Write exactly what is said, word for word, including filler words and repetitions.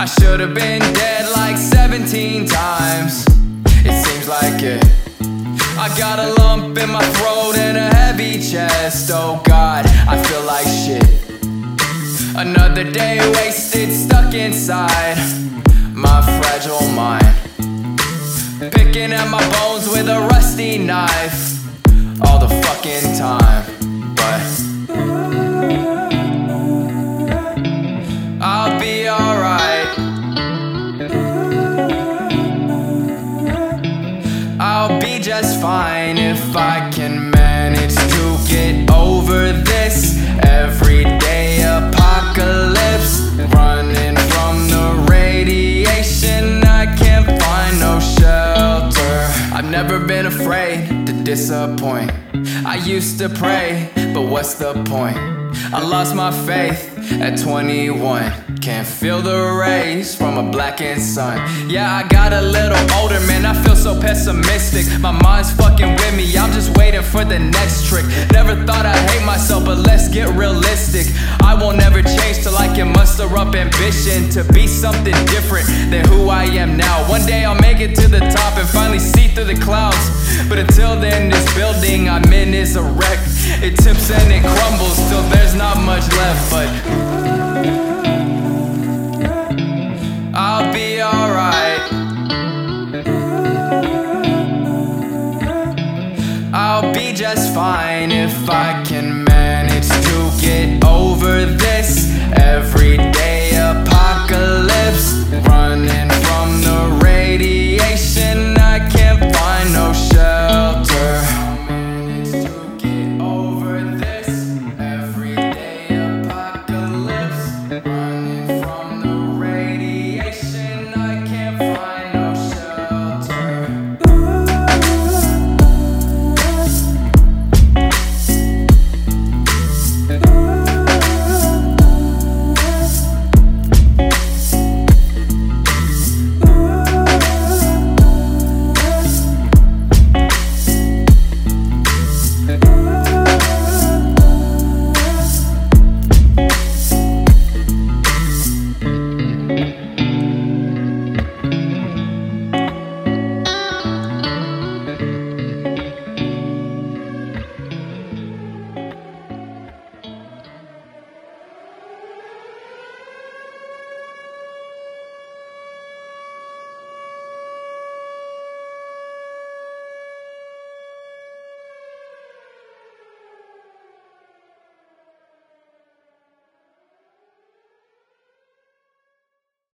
I should've been dead like seventeen times. It seems like it. I got a lump in my throat and a heavy chest. Oh God, I feel like shit. Another day wasted, stuck inside my fragile mind, picking at my bones with a rusty knife all the fucking time. But I'll be alright. I'll be just fine if I can manage to get over this everyday apocalypse. Running from the radiation, I can't find no shelter. I've never been afraid to disappoint. I used to pray, but what's the point? I lost my faith at twenty-one. Can't feel the rays from a blackened sun. Yeah, I got a little older, man, I feel so pessimistic. My mind's fucking with me, I'm just waiting for the next trick. Never thought I'd hate myself, but let's get realistic. I won't ever change till I can muster up ambition to be something different than who I am now. One day I'll make it to the top and finally see through the clouds. But until then, this building I'm in is a wreck. It tips and it crumbles till there's not much left. But I'll be alright. I'll be just fine if I can manage to get over this everyday